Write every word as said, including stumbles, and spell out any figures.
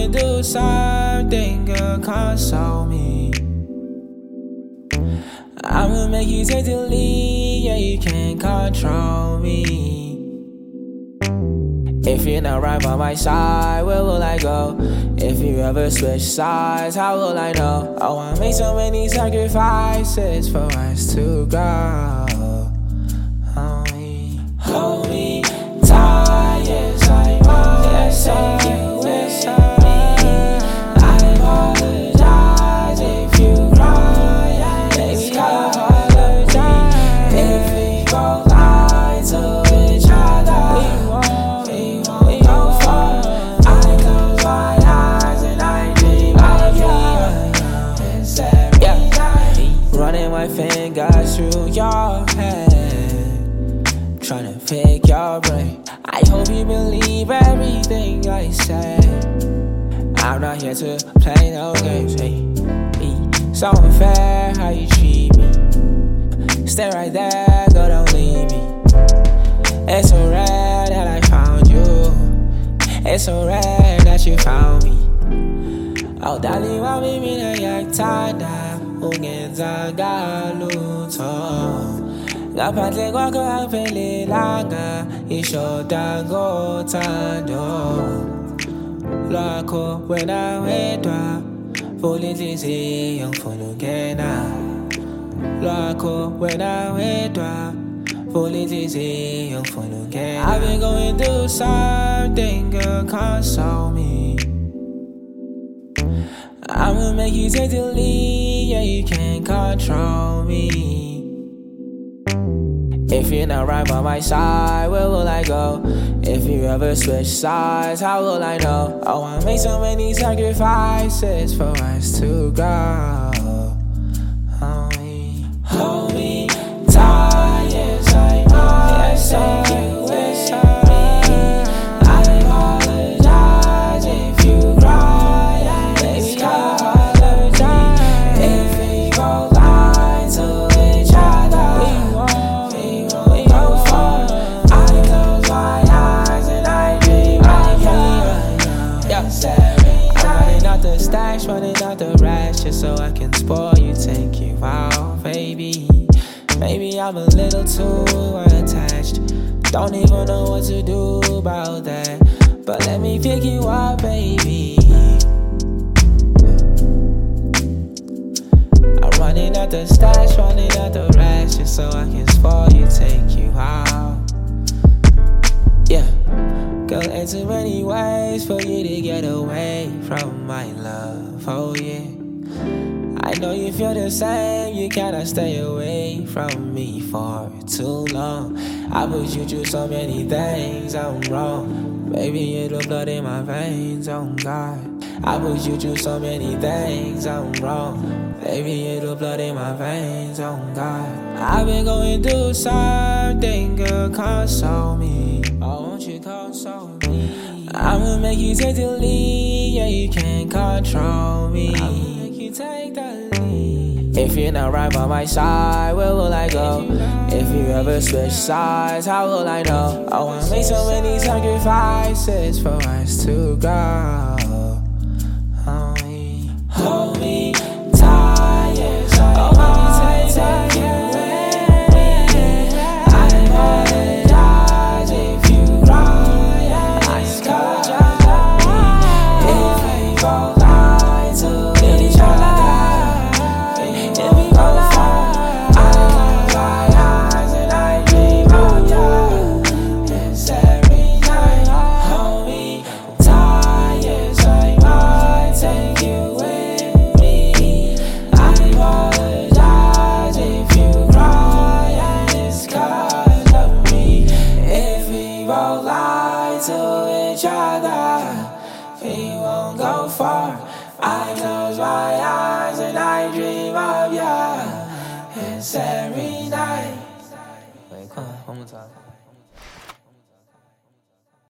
going through something, girl, console me. I'ma make you take the lead, yeah, you can't control me. If you're not right by my side, where will I go? If you ever switch sides, how will I know? Oh, I made so many sacrifices for us to go. Hold me, hold me tight, yes, I must take you with me. I apologize if you cry, baby, I apologize if we both lie to each other. We won't go far. I close my eyes and I dream of you. It's every night. Running my fingers through your head, trying to pick your brain. I hope you believe everything I say. I'm not here to play no games, hey. It's so unfair how you treat me. Stay right there, girl, don't leave me. It's so rare that I found you. It's so rare that you found me. Oh, darling, why me me na yaktada ungenza galutho. Ngaphandle kwakho angiphelelanga ishoda ngothando lwakho wena wedwa. Vula inhliziyo ngifuna ukungena lwakho wena wedwa. Vula inhliziyo ngifuna ukungena. I've been going through something, girl, console me. I'ma make you take the lead, yeah, you can't control me. If you're not right by my side, where will I go? If you ever switch sides, how will I know? Oh, I made so many sacrifices for us to go. Hold me, hold me tight, yes, I must take you with me. I apologize if you cry, baby, I apologize if we both lie to each other. We won't go far. I close my eyes and I dream of you. Yeah, I'm running out the stash, running out the rash, just so I can spoil you, take you out, baby. Maybe I'm a little too attached. Don't even know what to do about that. But let me pick you up, baby. I'm running out the stash, running out the rash, just so I can spoil you, take you out. Yeah, girl, ain't too many ways for you to get away from my love, oh yeah. I know you feel the same, you cannot stay away from me for too long. I put you through so many things, I'm wrong. Baby, you're the blood in my veins, oh God. I put you through so many things, I'm wrong. Baby, you're the blood in my veins, oh God. I've been going through something, girl, console me. Oh, won't you console me? I'ma make you take the lead, yeah, you can't control me. I'ma make you take the lead. If you're not right by my side, where will I go? If you ever switch sides, how will I know? Oh, I made so many sacrifices for us to go. Hold me, hold me tight, yes, I must take you with me. I apologize if you cry, I apologize if we both lie to each other. If we go far, I close my eyes and I dream of you. It's every night. Hold me tight, yes, I might take you with me. I apologize if you cry, and it's 'cause of me. If we both lie to each other, we won't go far. I close my eyes and I dream of you. It's every night. Wait, come on, one more time.